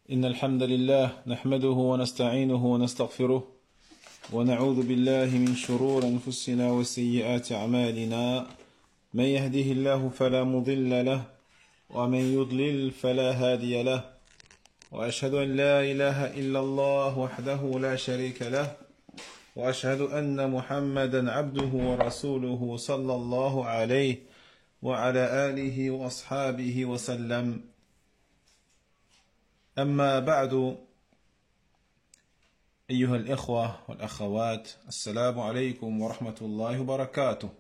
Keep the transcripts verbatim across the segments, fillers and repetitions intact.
إن الحمد لله نحمده ونستعينه ونستغفره ونعوذ بالله من شرور أنفسنا وسيئات أعمالنا من يهده الله فلا مضل له ومن يضلل فلا هادي له وأشهد أن لا إله إلا الله وحده لا شريك له وأشهد أن محمدا عبده ورسوله صلى الله عليه وعلى آله وأصحابه وسلم. أما بعد أيها الإخوة والأخوات السلام عليكم ورحمة الله وبركاته.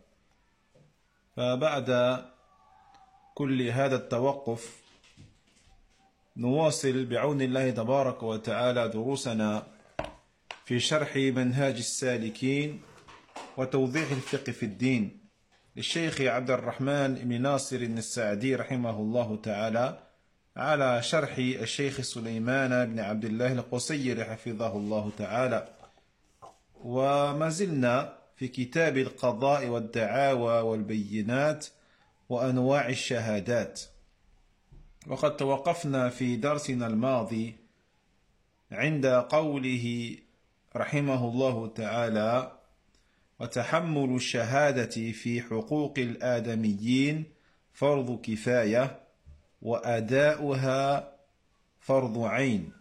فبعد كل هذا التوقف نواصل بعون الله تبارك وتعالى دروسنا في شرح منهاج السالكين وتوضيح الفقه في الدين للشيخ عبد الرحمن بن ناصر السعدي رحمه الله تعالى على شرح الشيخ سليمان بن عبد الله القصير حفظه الله تعالى. وما زلنا في كتاب القضاء والدعاوى والبينات وأنواع الشهادات، وقد توقفنا في درسنا الماضي عند قوله رحمه الله تعالى: وتحمل الشهادة في حقوق الآدميين فرض كفاية وأداؤها فرض عين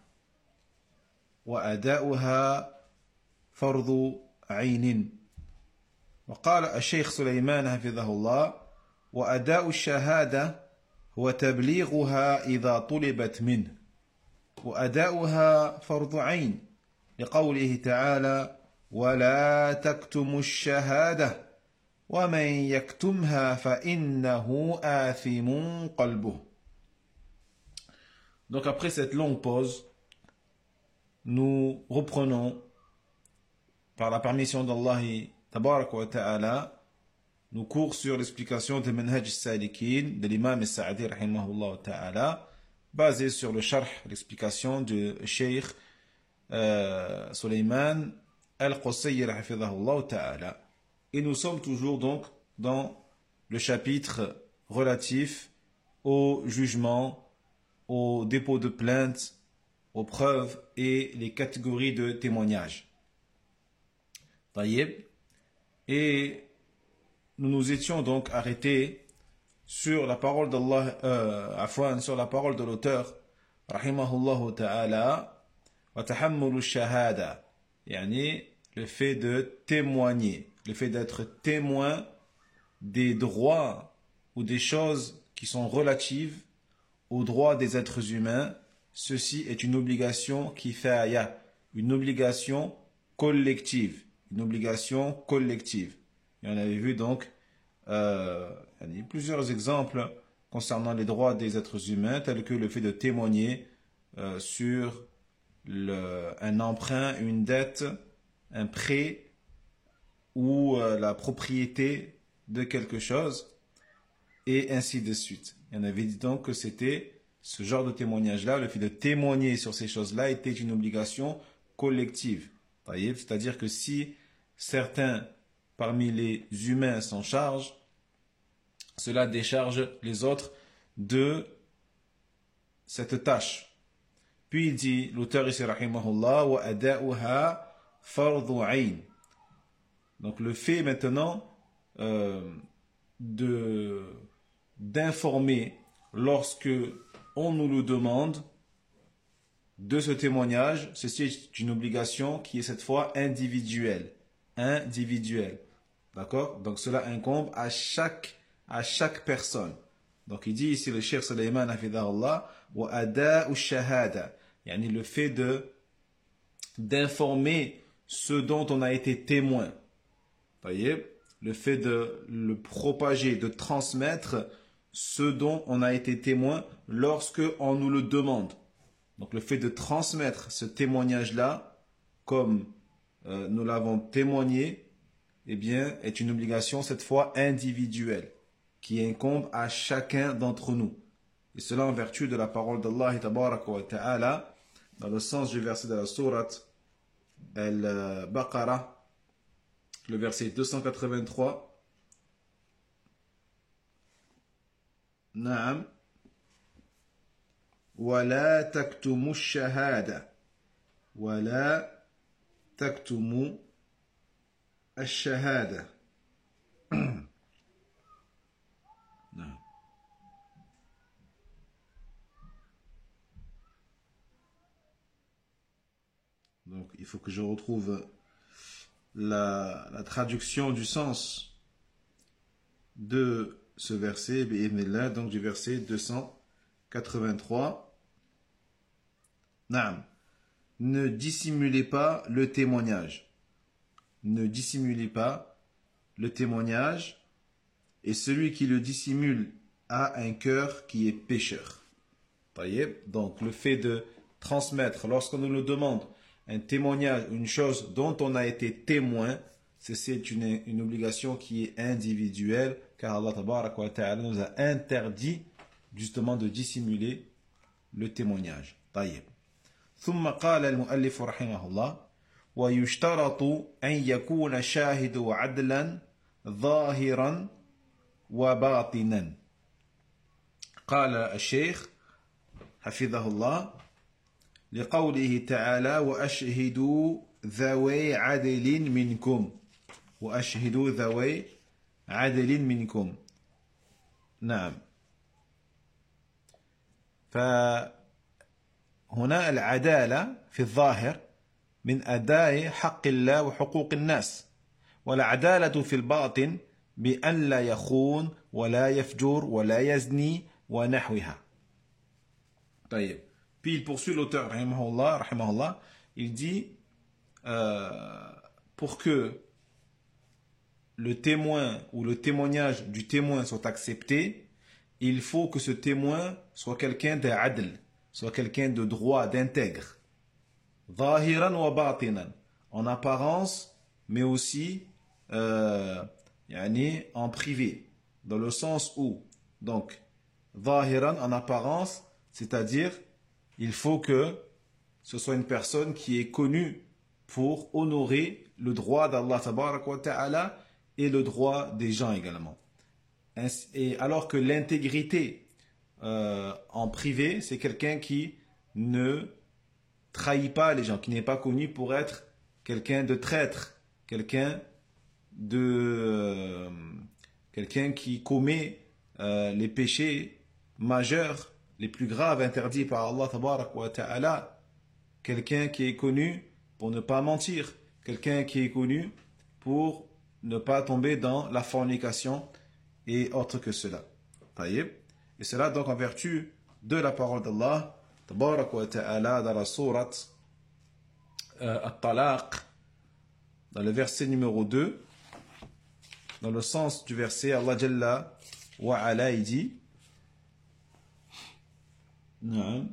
وأداؤها فرض عين. وقال الشيخ سليمان حفظه الله: وأداء الشهادة هو تبليغها إذا طلبت منه، وأداؤها فرض عين لقوله تعالى: ولا تكتموا الشهادة ومن يكتمها فإنه آثم قلبه. Donc après cette longue pause, nous reprenons par la permission d'Allah tabarak wa ta'ala nos cours sur l'explication de Manhaj al-Salikin de l'imam al-Sa'di rahimahullah ta'ala, basé sur le sharh, l'explication du Cheikh euh, Sulayman al-Qusayr hafidhahullah ta'ala. Et nous sommes toujours donc dans le chapitre relatif au jugement, au dépôt de plainte, aux preuves et les catégories de témoignages. Taïeb. Et nous nous étions donc arrêtés sur la parole d'Allah, euh, afwan, sur la parole de l'auteur, rahimahullah ta'ala, wa tahammulu shahada, yani le fait de témoigner, le fait d'être témoin des droits ou des choses qui sont relatives aux droits des êtres humains. Ceci est une obligation kifaya, une obligation collective, une obligation collective. Et on avait vu donc euh, plusieurs exemples concernant les droits des êtres humains, tels que le fait de témoigner euh, sur le, un emprunt, une dette, un prêt ou euh, la propriété de quelque chose, et ainsi de suite. Et on avait dit donc que c'était ce genre de témoignage-là, le fait de témoigner sur ces choses-là était une obligation collective. C'est-à-dire que si certains parmi les humains s'en chargent, cela décharge les autres de cette tâche. Puis il dit, l'auteur ici, rahimahullah, wa ada'uha fardu ayn. Donc le fait maintenant euh, de d'informer lorsque on nous le demande de ce témoignage, ceci est une obligation qui est cette fois individuelle. Individuelle. D'accord? Donc cela incombe à chaque, à chaque personne. Donc il dit ici le Cheikh Sulayman hafidhahullah, wa ada'u shahada, yani le fait de d'informer ce dont on a été témoin. Voyez, le fait de le propager, de transmettre ce dont on a été témoin lorsque on nous le demande. Donc le fait de transmettre ce témoignage-là, comme euh, nous l'avons témoigné, eh bien, est une obligation cette fois individuelle, qui incombe à chacun d'entre nous. Et cela en vertu de la parole d'Allah tabaraka wa ta'ala, dans le sens du verset de la sourate Al-Baqarah, le verset deux cent quatre-vingt-trois. Naam. ولا تكتموا الشهادة ولا تكتموا الشهادة. نعم. Donc il faut que je retrouve la, la traduction du sens de ce verset, bi'idhnillah, donc du verset deux cent quatre-vingt-trois. Naam. Ne dissimulez pas le témoignage. Ne dissimulez pas le témoignage, et celui qui le dissimule a un cœur qui est pécheur. Donc le fait de transmettre, lorsqu'on nous le demande, un témoignage, une chose dont on a été témoin, c'est une, une obligation qui est individuelle, car Allah tabaraka wa ta'ala nous a interdit justement de dissimuler le témoignage. طيب. ثم قال المؤلف رحمه الله ويشترط أن يكون الشاهد عدلا ظاهرا وباطنا. قال الشيخ حفظه الله لقوله تعالى وأشهدوا ذوي عدل منكم وأشهدوا ذوي عدل منكم. نعم. فهنا العدالة في الظاهر من أداء حق الله وحقوق الناس، والعدالة في الباطن بأن لا يخون ولا يفجر ولا يزني ونحوها. طيب. Puis il poursuit l'auteur, rahimahullah, rahimahullah, il dit euh, pour que le témoin ou le témoignage du témoin soit accepté, il faut que ce témoin soit quelqu'un d'adl, soit quelqu'un de droit, d'intègre. Zahiran wa batinan, en apparence, mais aussi euh, yani, en privé, dans le sens où, donc, zahiran en apparence, c'est-à-dire il faut que ce soit une personne qui est connue pour honorer le droit d'Allah tabaraka wa ta'ala et le droit des gens également. Et alors que l'intégrité euh, en privé, c'est quelqu'un qui ne trahit pas les gens, qui n'est pas connu pour être quelqu'un de traître, quelqu'un de euh, quelqu'un qui commet euh, les péchés majeurs, les plus graves interdits par Allah tabarak wa ta'ala, quelqu'un qui est connu pour ne pas mentir, quelqu'un qui est connu pour ne pas tomber dans la fornication et autre que cela. Et cela donc en vertu de la parole d'Allah tabarak wa ta'ala dans la sourate euh, At-Talaq, dans le verset numéro deux, dans le sens du verset, Allah Jalla wa ala il dit Non.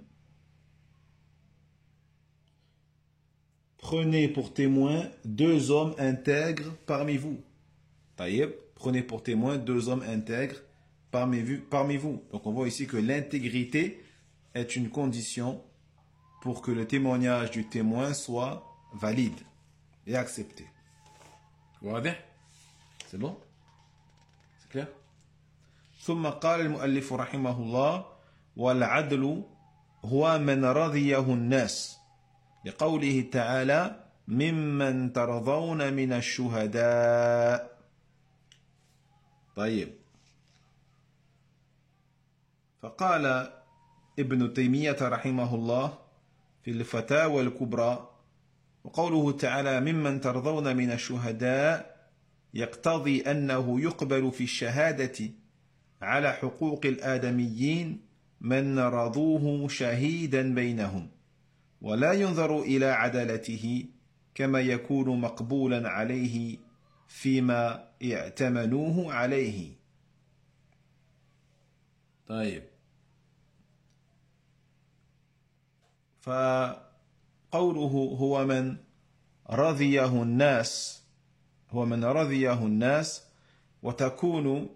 Prenez pour témoin deux hommes intègres parmi vous. Taïeb, prenez pour témoin deux hommes intègres parmi vous, parmi vous. Donc on voit ici que l'intégrité est une condition pour que le témoignage du témoin soit valide et accepté. Vous voyez? C'est bon? C'est clair? ثم قال المؤلف رحمه الله والعدل هو من رضيه الناس لقوله تعالى ممن ترضون من الشهداء. طيب. فقال ابن تيمية رحمه الله في الفتاوى الكبرى وقوله تعالى ممن ترضون من الشهداء يقتضي أنه يقبل في الشهادة على حقوق الآدميين من رضوه شهيدا بينهم ولا ينظر إلى عدالته كما يكون مقبولا عليه فيما ائتمنوه عليه. طيب. فقوله هو من رضيه الناس هو من رضيه الناس وتكون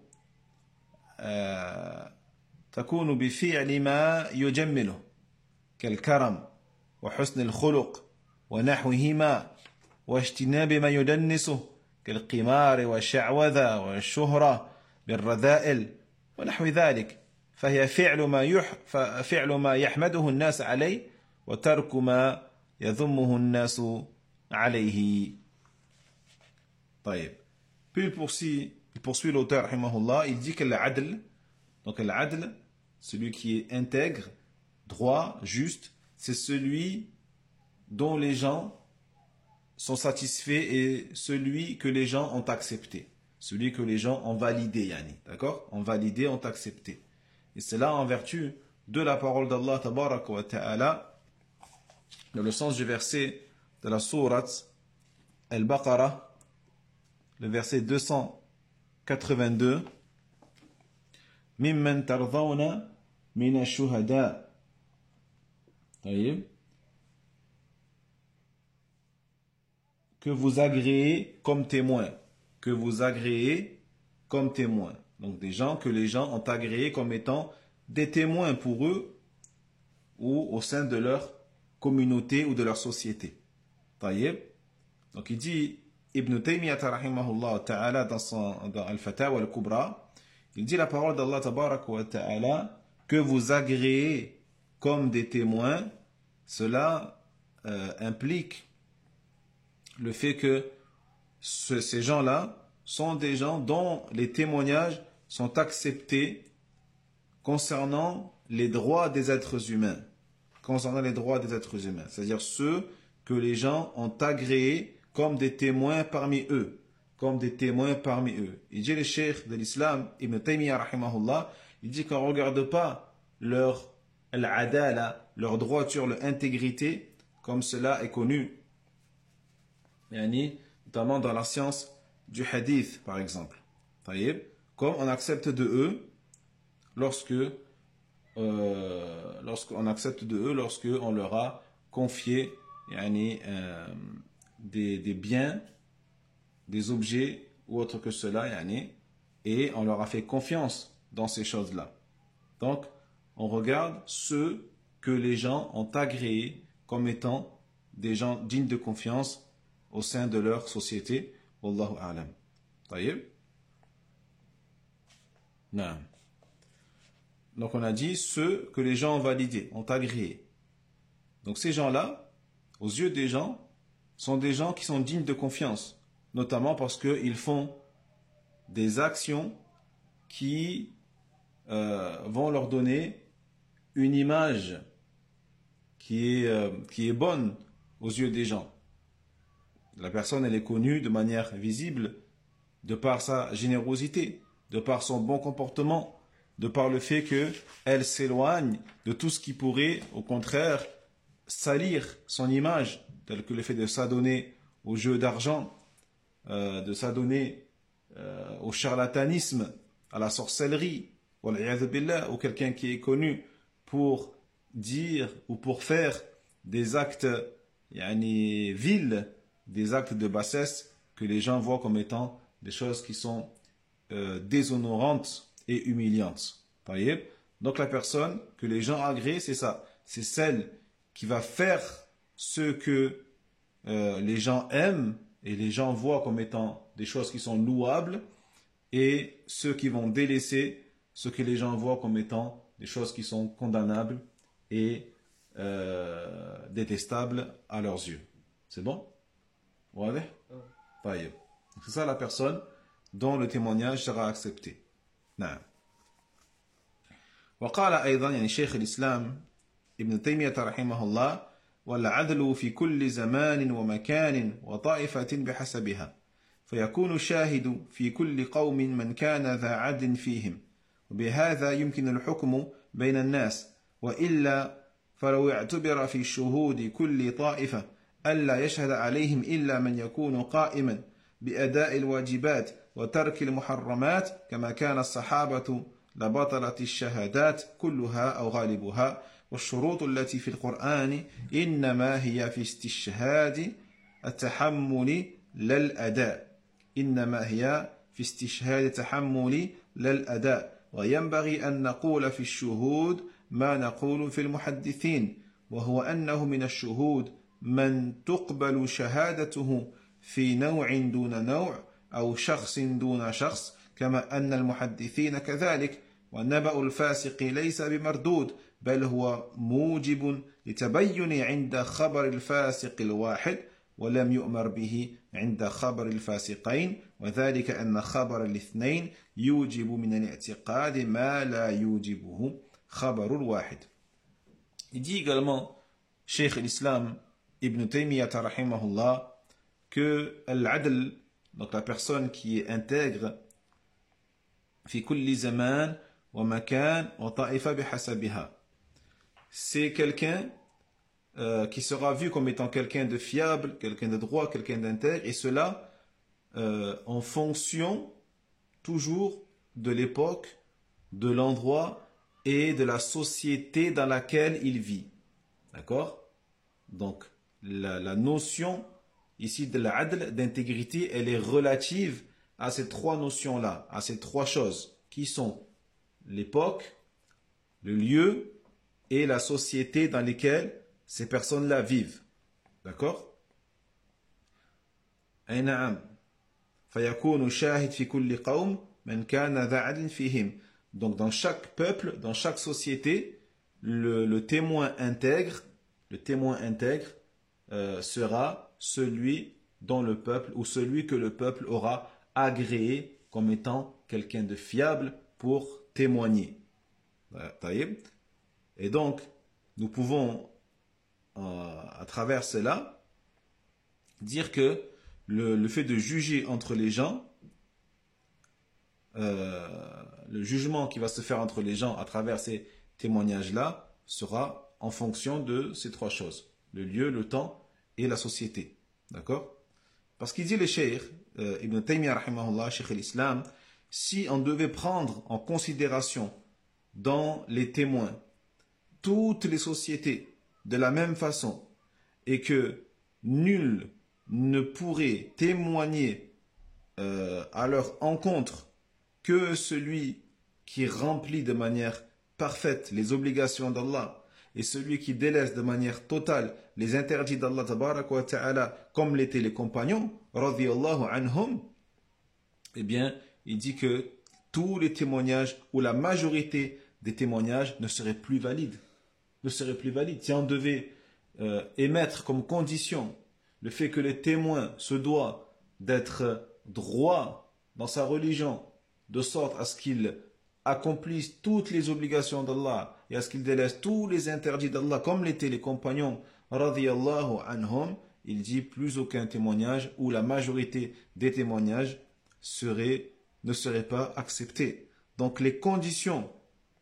آه تكون بفعل ما يجمله كالكرم وحسن الخلق ونحوهما واجتناب ما يدنسه كالقمار والشعوذة والشهرة بالرذائل ونحو ذلك. فهي فعل ما يح فعل ما يحمده الناس عليه وترك ما يذمه الناس عليه. طيب. Puis il poursuit, il poursuit l'auteur, rahimahullah, il dit que l'adl, donc l'adl, celui qui est intègre, droit, juste, c'est celui dont les gens sont satisfaits et celui que les gens ont accepté. Celui que les gens ont validé, yani, d'accord? Ont validé, ont accepté. Et c'est là en vertu de la parole d'Allah, tabaraka wa ta'ala, dans le sens du verset de la sourate Al-Baqarah, le verset deux cent quatre-vingt-deux, Mimman tardawna mina shuhada. Que vous agréez comme témoins. Que vous agréez comme témoins. Donc des gens que les gens ont agréés comme étant des témoins pour eux ou au sein de leur communauté ou de leur société. Taïeb. Donc il dit, Ibn Taymiyyah rahimahullah ta'ala dans, son, dans Al-Fatawa al-Kubra, il dit la parole d'Allah tabaraka wa ta'ala, que vous agréez comme des témoins, cela euh, implique le fait que ce, ces gens-là sont des gens dont les témoignages sont acceptés concernant les droits des êtres humains. Concernant les droits des êtres humains. C'est-à-dire ceux que les gens ont agréés comme des témoins parmi eux. Comme des témoins parmi eux. Il dit le cheikh de l'islam, Ibn Taymiyyah rahimahullah, il dit qu'on ne regarde pas leur al-adala, leur droiture, leur intégrité, comme cela est connu. Yani, notamment dans la science du hadith, par exemple. Comme on accepte de eux lorsque euh, lorsqu'on accepte de eux lorsque on leur a confié yani, euh, des, des biens, des objets ou autre que cela, yani, et on leur a fait confiance dans ces choses-là. Donc, on regarde ceux que les gens ont agréés comme étant des gens dignes de confiance au sein de leur société. Wallahu a'lam. Taïeb. Non. Donc on a dit ceux que les gens ont validés, ont agréés. Donc ces gens-là, aux yeux des gens, sont des gens qui sont dignes de confiance, notamment parce qu'ils font des actions qui euh, vont leur donner une image qui est, euh, qui est bonne aux yeux des gens. La personne, elle est connue de manière visible de par sa générosité, de par son bon comportement, de par le fait qu'elle s'éloigne de tout ce qui pourrait, au contraire, salir son image, tel que le fait de s'adonner au jeu d'argent, euh, de s'adonner euh, au charlatanisme, à la sorcellerie, ou quelqu'un qui est connu pour dire ou pour faire des actes yani, vils, des actes de bassesse que les gens voient comme étant des choses qui sont euh, déshonorantes et humiliantes. Donc la personne que les gens agréent, c'est ça. C'est celle qui va faire ce que euh, les gens aiment et les gens voient comme étant des choses qui sont louables, et ceux qui vont délaisser ce que les gens voient comme étant des choses qui sont condamnables et euh, détestables à leurs yeux. C'est bon? Ouais. C'est ça la personne dont le témoignage sera accepté. نعم. وقال أيضا يعني شيخ الإسلام ابن تيمية رحمه الله والعدل في كل زمان ومكان وطائفة بحسبها فيكون الشاهد في كل قوم من كان ذا عدل فيهم وبهذا يمكن الحكم بين الناس وإلا فلو اعتبر في الشهود كل طائفة ألا يشهد عليهم إلا من يكون قائما بأداء الواجبات وترك المحرمات كما كان الصحابة لبطلت الشهادات كلها أو غالبها والشروط التي في القرآن إنما هي في استشهاد التحمل لا الأداء إنما هي في استشهاد التحمل لا الأداء وينبغي أن نقول في الشهود ما نقول في المحدثين وهو أنه من الشهود من تقبل شهادته في نوع دون نوع أو شخص دون شخص كما أن المحدثين كذلك ونبأ الفاسق ليس بمردود بل هو موجب لتبين عند خبر الفاسق الواحد ولم يؤمر به عند خبر الفاسقين وذلك أن خبر الاثنين يوجب من الاعتقاد ما لا يوجبه خبر الواحد. Il dit également, Cheikh l'Islam Ibn Taymiyyah rahimahullah, que al-adl, donc la personne qui est intègre, fi kulli zaman wa makan wa ta'ifa bihasabiha, c'est quelqu'un euh, qui sera vu comme étant quelqu'un de fiable, quelqu'un de droit, quelqu'un d'intègre, et cela euh, en fonction toujours de l'époque, de l'endroit et de la société dans laquelle il vit. D'accord? Donc, la, la notion ici de l'adl, d'intégrité, elle est relative à ces trois notions-là, à ces trois choses, qui sont l'époque, le lieu et la société dans lesquelles ces personnes-là vivent. D'accord? أي نعم فيكون شاهد في كل قوم من كان ذا عدل فيهم. Donc dans chaque peuple, dans chaque société, le, le témoin intègre, le témoin intègre euh, sera celui dont le peuple ou celui que le peuple aura agréé comme étant quelqu'un de fiable pour témoigner. Et donc, nous pouvons, euh, à travers cela, dire que le, le fait de juger entre les gens, euh, le jugement qui va se faire entre les gens à travers ces témoignages-là sera en fonction de ces trois choses, le lieu, le temps et la société. D'accord? Parce qu'il dit le Cheikh euh, Ibn Taymiyyah rahimahullah, Cheikh l'Islam, si on devait prendre en considération dans les témoins toutes les sociétés de la même façon et que nul ne pourrait témoigner euh, à leur encontre que celui qui remplit de manière parfaite les obligations d'Allah et celui qui délaisse de manière totale les interdits d'Allah tabaraka wa ta'ala comme l'étaient les compagnons radiyallahu anhum, eh bien il dit que tous les témoignages ou la majorité des témoignages ne seraient plus valides ne seraient plus valides si on devait euh, émettre comme condition le fait que le témoin se doit d'être droit dans sa religion de sorte à ce qu'il accomplisse toutes les obligations d'Allah et à ce qu'il délaisse tous les interdits d'Allah comme l'étaient les compagnons radiyallahu anhum, il dit plus aucun témoignage ou la majorité des témoignages serait, ne seraient pas acceptés. Donc les conditions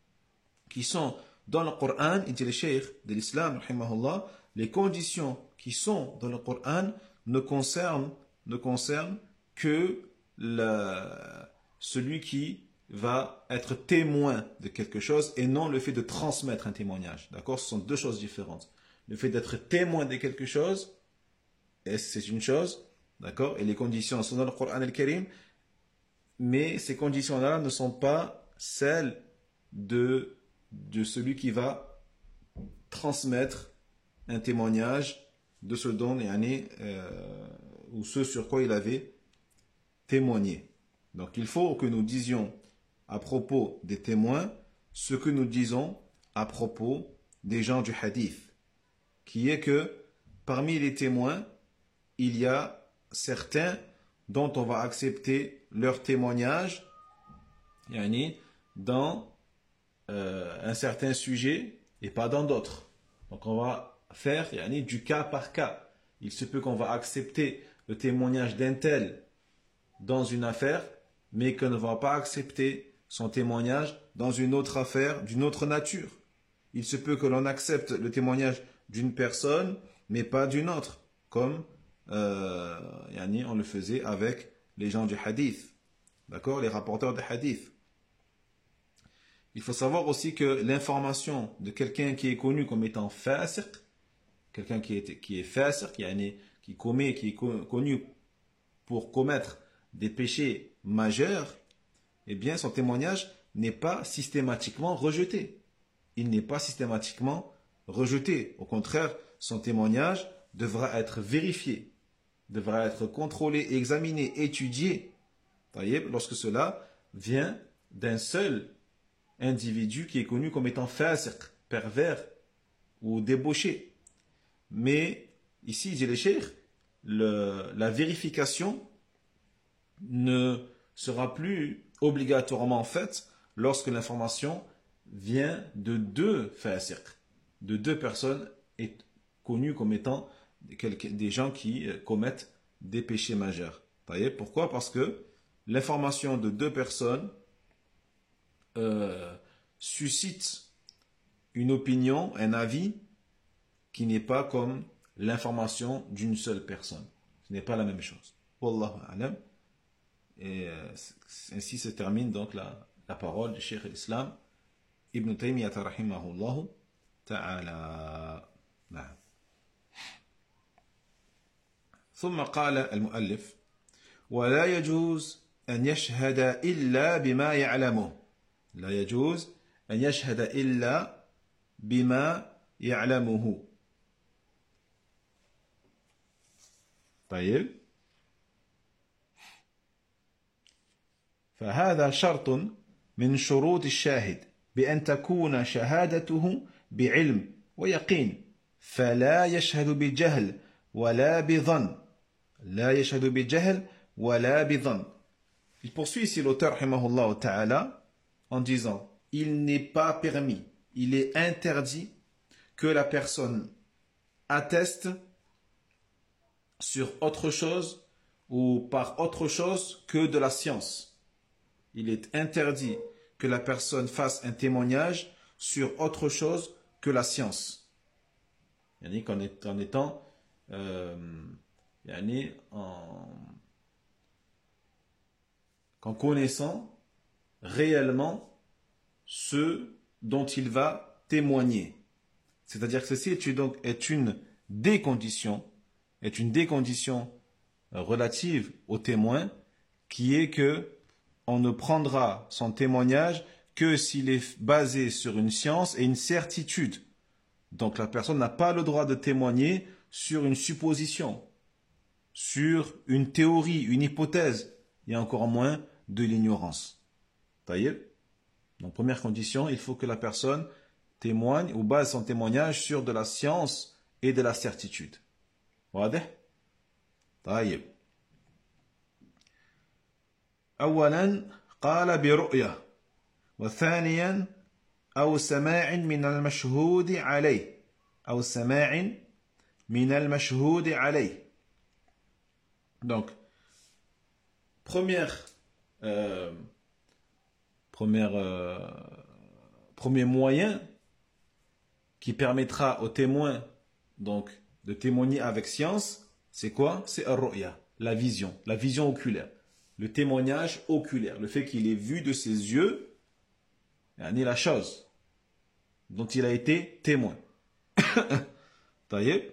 qui sont dans le Coran, il dit le cheikh de l'islam, les conditions qui sont dans le Coran ne concernent, ne concernent que la, celui qui va être témoin de quelque chose et non le fait de transmettre un témoignage. D'accord? Ce sont deux choses différentes. Le fait d'être témoin de quelque chose, c'est une chose, d'accord? Et les conditions sont dans le Coran al-Karim, mais ces conditions-là ne sont pas celles de, de celui qui va transmettre un témoignage de ce dont euh, ou ce sur quoi il avait témoigné. Donc il faut que nous disions à propos des témoins ce que nous disons à propos des gens du hadith, qui est que parmi les témoins, il y a certains dont on va accepter leur témoignage yani, dans euh, un certain sujet et pas dans d'autres. Donc on va faire yani, du cas par cas. Il se peut qu'on va accepter le témoignage d'un tel dans une affaire, mais qu'on ne va pas accepter son témoignage dans une autre affaire d'une autre nature. Il se peut que l'on accepte le témoignage d'une personne, mais pas d'une autre, comme euh, yani, on le faisait avec les gens du hadith, d'accord, les rapporteurs de hadith. Il faut savoir aussi que l'information de quelqu'un qui est connu comme étant fasiq, quelqu'un qui est, qui est fasiq, yani, qui commet, qui est connu pour commettre des péchés majeurs, eh bien son témoignage n'est pas systématiquement rejeté. Il n'est pas systématiquement rejeté. Au contraire, son témoignage devra être vérifié, devra être contrôlé, examiné, étudié, lorsque cela vient d'un seul individu qui est connu comme étant fasiq, pervers ou débauché. Mais ici, dit le cheikh, le, la vérification ne sera plus obligatoirement faite lorsque l'information vient de deux fasiq, de deux personnes est connues comme étant des gens qui commettent des péchés majeurs. Pourquoi? Parce que l'information de deux personnes euh, suscite une opinion, un avis qui n'est pas comme l'information d'une seule personne. Ce n'est pas la même chose. Wallahu a'lam. Et euh, ainsi se termine donc la, la parole du Cheikh l'Islam Ibn Taymiyyah rahimahullah ta'ala. نعم. ثم قال المؤلف ولا يجوز أن يشهد إلا بما يعلمه لا يجوز أن يشهد إلا بما يعلمه طيب فهذا شرط من شروط الشاهد بأن تكون شهادته بعلم ويقين فلا يشهد بجهل ولا بظن لا يشهد بجهل ولا بظن. Il poursuit ici l'auteur rahimahullah ta'ala en disant il n'est pas permis, il est interdit que la personne atteste sur autre chose ou par autre chose que de la science. Il est interdit que la personne fasse un témoignage sur autre chose que la science. Yani qu'en en étant euh, yani en, qu'en connaissant réellement ce dont il va témoigner. C'est-à-dire que ceci est, donc, est une des conditions, est une des conditions relative au témoin, qui est que on ne prendra son témoignage que s'il est basé sur une science et une certitude. Donc la personne n'a pas le droit de témoigner sur une supposition, sur une théorie, une hypothèse, et encore moins de l'ignorance. Taïeb. Donc première condition, il faut que la personne témoigne ou base son témoignage sur de la science et de la certitude. واضح؟ طيب. أولا قال برؤية وثانيا أو سماع من المشهود عليه أو سماع من المشهود عليه. Donc première euh, première euh, premier moyen qui permettra au témoin donc de témoigner avec science, c'est quoi? C'est ar-ru'ya, la vision, la vision oculaire, le témoignage oculaire, le fait qu'il ait vu de ses yeux yani la chose dont il a été témoin. طيب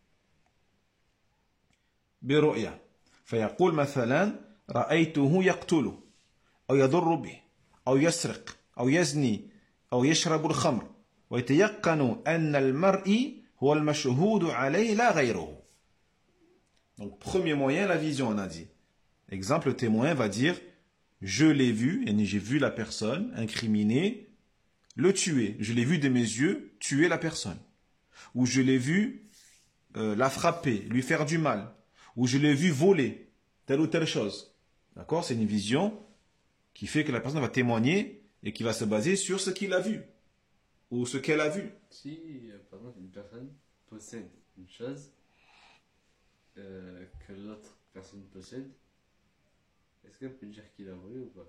برؤيا فيقول مثلا رأيته يقتل أو يضر به أو يسرق أو يزني أو يشرب الخمر ويتيقن أن المرء هو المشهود عليه لا غيره. Donc premier moyen, la vision, on a dit. Exemple, le témoin va dire je l'ai vu, et j'ai vu la personne incriminée le tuer. Je l'ai vu de mes yeux tuer la personne. Ou je l'ai vu euh, la frapper, lui faire du mal. Ou je l'ai vu voler telle ou telle chose. D'accord? C'est une vision qui fait que la personne va témoigner et qui va se baser sur ce qu'il a vu. Ou ce qu'elle a vu. Si, par exemple, une personne possède une chose euh, que l'autre personne possède, est-ce qu'elle peut dire qu'il a volé ou pas?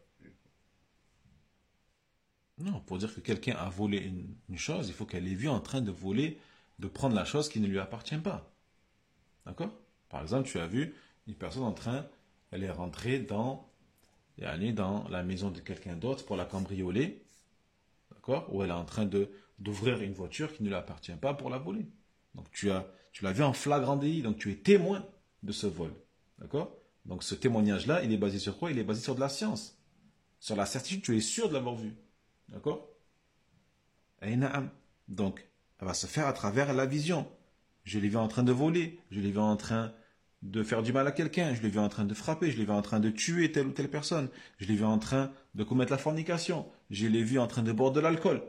Non, pour dire que quelqu'un a volé une, une chose, il faut qu'elle l'ait vu en train de voler, de prendre la chose qui ne lui appartient pas. D'accord? Par exemple, tu as vu une personne en train, elle est rentrée dans, elle est dans la maison de quelqu'un d'autre pour la cambrioler. D'accord? Ou elle est en train de, d'ouvrir une voiture qui ne lui appartient pas pour la voler. Donc tu as, tu l'as vu en flagrant délit, donc tu es témoin de ce vol. D'accord? Donc ce témoignage-là, il est basé sur quoi? Il est basé sur de la science. Sur la certitude, tu es sûr de l'avoir vu. D'accord? Donc, elle va se faire à travers la vision. Je l'ai vu en train de voler, je l'ai vu en train de faire du mal à quelqu'un, je l'ai vu en train de frapper, je l'ai vu en train de tuer telle ou telle personne, je l'ai vu en train de commettre la fornication, je l'ai vu en train de boire de l'alcool.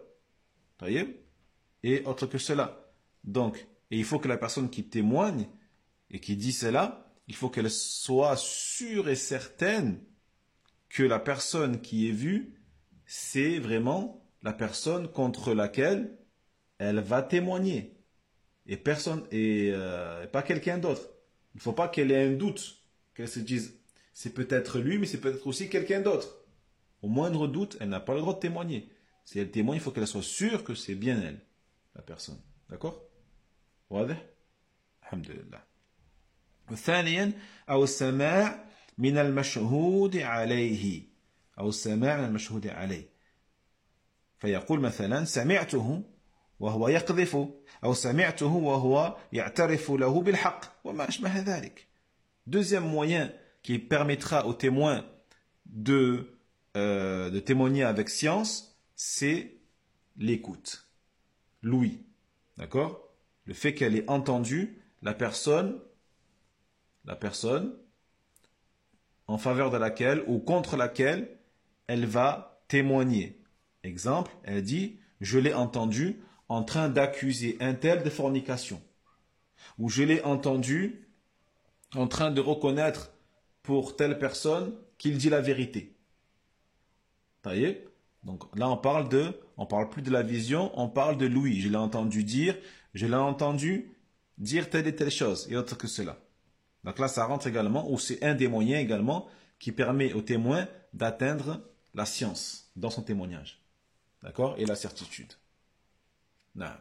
Et autre que cela. Donc, et il faut que la personne qui témoigne et qui dit cela, il faut qu'elle soit sûre et certaine que la personne qui est vue, c'est vraiment la personne contre laquelle elle va témoigner. Et personne, et euh, pas quelqu'un d'autre. Il ne faut pas qu'elle ait un doute, qu'elle se dise, c'est peut-être lui, mais c'est peut-être aussi quelqu'un d'autre. Au moindre doute, elle n'a pas le droit de témoigner. Si elle témoigne, il faut qu'elle soit sûre que c'est bien elle, la personne. D'accord? واضح؟ الحمد لله. وثانيا أو السماع من المشهود عليه أو السماع من المشهود عليه فيقول مثلا سمعته وهو يقذف أو سمعته وهو يعترف له بالحق وما أشبه ذلك. Deuxième moyen qui permettra aux témoins de, euh, de témoigner avec science, c'est l'écoute, l'ouïe. D'accord? Le fait qu'elle ait entendu la personne, la personne en faveur de laquelle ou contre laquelle elle va témoigner. Exemple, elle dit, je l'ai entendu en train d'accuser un tel de fornication. Ou je l'ai entendu en train de reconnaître pour telle personne qu'il dit la vérité. Ça y est? Donc là, on parle de, on parle plus de la vision, on parle de l'ouïe. Je l'ai entendu dire, je l'ai entendu dire telle et telle chose, et autre que cela. Donc là, ça rentre également, ou c'est un des moyens également qui permet au témoin d'atteindre la science dans son témoignage. D'accord? Et la certitude. Non.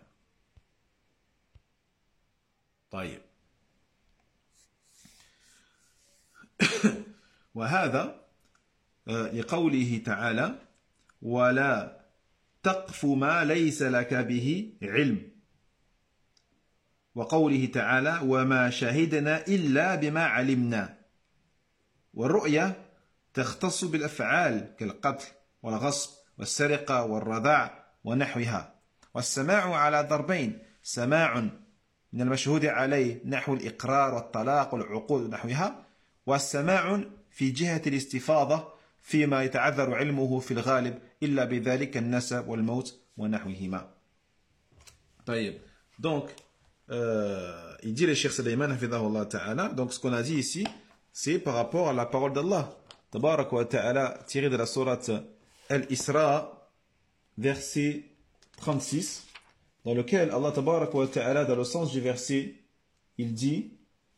طيب. وهذا لقوله تعالى ولا تقف ما ليس لك به علم وقوله تعالى وما شهدنا إلا بما علمنا والرؤية تختص بالأفعال كالقتل والغصب والسرقة والرضاع ونحوها والسماع على ضربين سماع من المشهود عليه نحو الإقرار والطلاق والعقود ونحوها والسماع في جهة الاستفاضة فيما يتعذر علمه في الغالب إلا بذلك النسب والموت ونحوهما. طيب. Donc, euh, il dit le Cheikh Sulayman hafidhahullah ta'ala, donc ce qu'on a dit ici, c'est par rapport à la parole d'Allah tabarak wa ta'ala tiré de la sourate Al-Isra verset trente-six dans lequel Allah tabarak wa ta'ala dans le sens du verset il dit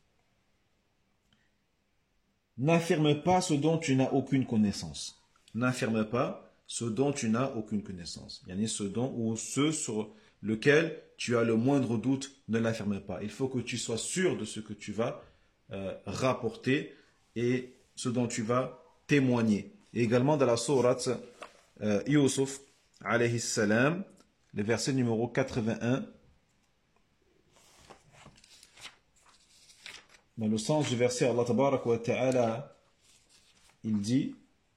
n'affirme pas ce dont tu n'as aucune connaissance. N'affirme pas ce dont tu n'as aucune connaissance. Il y en a ce dont ou ce sur lequel tu as le moindre doute, ne l'affirme pas. Il faut que tu sois sûr de ce que tu vas euh, rapporter et ce dont tu vas témoigner. Et également dans la sourate euh, Yusuf alayhi salam, le verset numéro quatre-vingt-un, dans le sens du verset, Allah tabarak wa ta'ala, il dit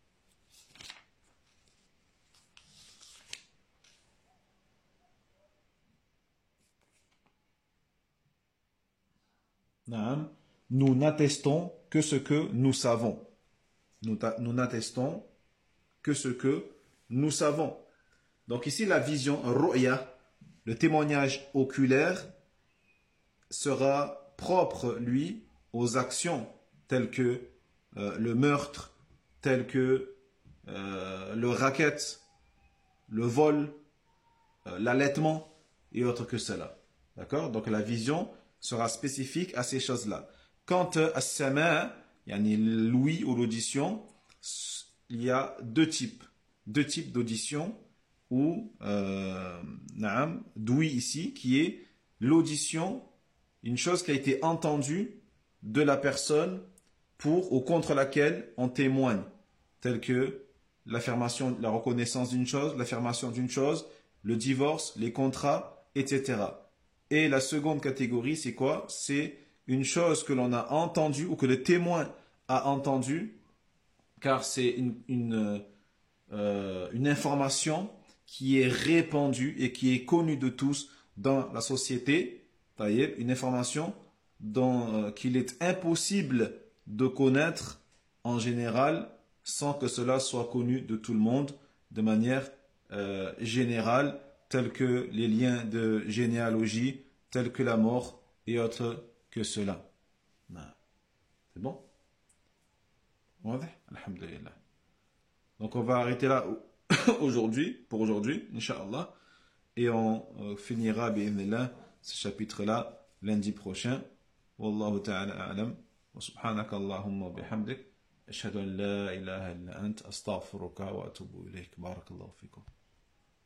nous n'attestons que ce que nous savons. Nous, nous n'attestons que ce que nous savons. Donc ici, la vision, ru'ya, le témoignage oculaire, sera propre, lui, aux actions telles que euh, le meurtre, telles que euh, le racket, le vol, euh, l'allaitement et autres que cela. D'accord? Donc la vision sera spécifique à ces choses-là. Quant à as-sama', yani l'ouïe ou l'audition, il y a deux types. Deux types d'audition ou euh, naam, d'ouïe ici, qui est l'audition, une chose qui a été entendue de la personne pour ou contre laquelle on témoigne, telle que l'affirmation, la reconnaissance d'une chose, l'affirmation d'une chose, le divorce, les contrats, et cetera. Et la seconde catégorie, c'est quoi? C'est une chose que l'on a entendue ou que le témoin a entendue, car c'est une, une, euh, une information qui est répandue et qui est connue de tous dans la société, une information dont, euh, qu'il est impossible de connaître en général sans que cela soit connu de tout le monde de manière euh, générale, tels que les liens de généalogie, tels que la mort et autres que cela. C'est bon? Alhamdulillah. Donc on va arrêter là aujourd'hui, pour aujourd'hui, Inch'Allah, et on euh, finira, bi'idhnillah, ce chapitre-là lundi prochain. Wallahu ta'ala a'lam. Wa subhanaka Allahumma bihamdik. Ashhadu an la ilaha illa ant. Astaghfiruka wa atubu ilayk. Barakallahu fikum.